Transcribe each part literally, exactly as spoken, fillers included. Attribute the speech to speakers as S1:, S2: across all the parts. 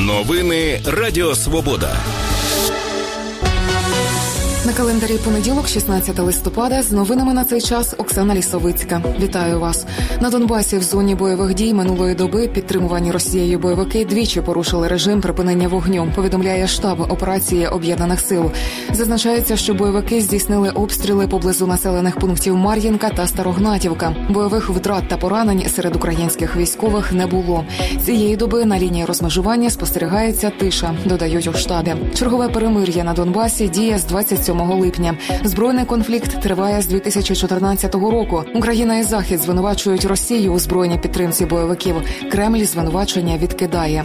S1: Новини Радіо Свобода.
S2: На календарі понеділок, шістнадцяте листопада, з новинами на цей час Оксана Лісовицька. Вітаю вас. На Донбасі в зоні бойових дій минулої доби підтримувані Росією бойовики двічі порушили режим припинення вогню, повідомляє штаб операції Об'єднаних сил. Зазначається, що бойовики здійснили обстріли поблизу населених пунктів Мар'їнка та Старогнатівка. Бойових втрат та поранень серед українських військових не було. Цієї доби на лінії розмежування спостерігається тиша, додають у штабі. Чергове перемир'я на Донбасі діє з двадцять сьомого липня. Збройний конфлікт триває з дві тисячі чотирнадцятого року. Україна і Захід звинувачують Росію у збройній підтримці бойовиків. Кремль звинувачення відкидає.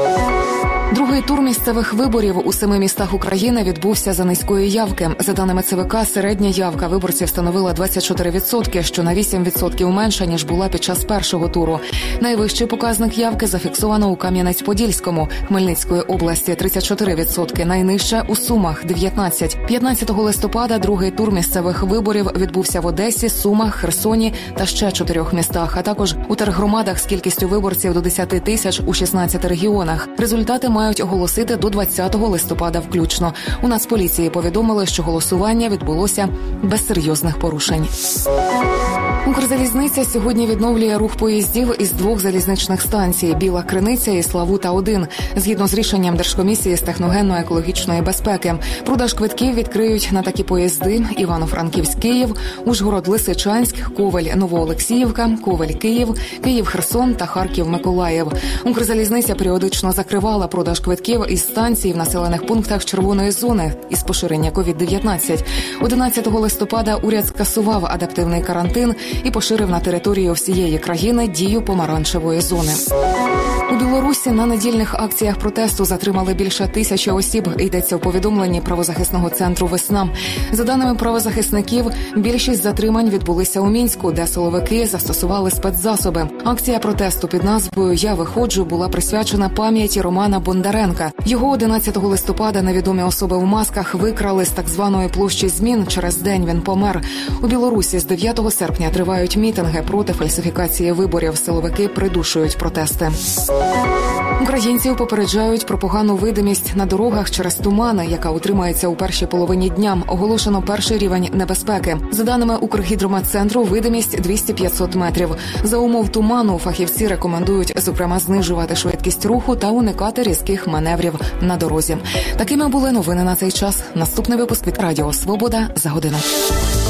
S2: Другий тур місцевих виборів у семи містах України відбувся за низької явки. За даними ЦВК, середня явка виборців становила двадцять чотири відсотки, що на вісім відсотків менше, ніж була під час першого туру. Найвищий показник явки зафіксовано у Кам'янець-Подільському, Хмельницької області – тридцять чотири відсотки, найнижче у Сумах – дев'ятнадцять. п'ятнадцятого листопада другий тур місцевих виборів відбувся в Одесі, Сумах, Херсоні та ще чотирьох містах, а також у тергромадах з кількістю виборців до десяти тисяч у шістнадцяти регіонах. Результати мають оголосити до двадцятого листопада включно. У Нацполіції повідомили, що голосування відбулося без серйозних порушень. Укрзалізниця сьогодні відновлює рух поїздів із двох залізничних станцій – Біла Криниця і Славута один. Згідно з рішенням Держкомісії з техногенно-екологічної безпеки, продаж квитків відкриють на такі поїзди: Івано-Франківськ-Київ, Ужгород-Лисичанськ, Ковель-Новоолексіївка, Ковель-Київ, Київ-Херсон та Харків-Миколаїв. Укрзалізниця періодично закривала продаж квитків із станцій в населених пунктах червоної зони із поширення ковід дев'ятнадцять. одинадцятого листопада уряд скасував адаптивний карантин і поширив на територію всієї країни дію помаранчевої зони. У Білорусі на недільних акціях протесту затримали більше тисячі осіб, йдеться у повідомленні правозахисного центру «Весна». За даними правозахисників, більшість затримань відбулися у Мінську, де силовики застосували спецзасоби. Акція протесту під назвою «Я виходжу» була присвячена пам'яті Романа Бондаренка. Його одинадцятого листопада невідомі особи в масках викрали з так званої площі Змін, через день він помер. У Білорусі з дев'ятого серпня тривають мітинги проти фальсифікації виборів. Силовики придушують протести. Українців попереджають про погану видимість на дорогах через тумани, яка утримається у першій половині дня. Оголошено перший рівень небезпеки. За даними Укргідрометцентру, видимість двісті-п'ятсот метрів. За умов туману фахівці рекомендують, зокрема, знижувати швидкість руху та уникати різких маневрів на дорозі. Такими були новини на цей час. Наступний випуск від Радіо Свобода за годину.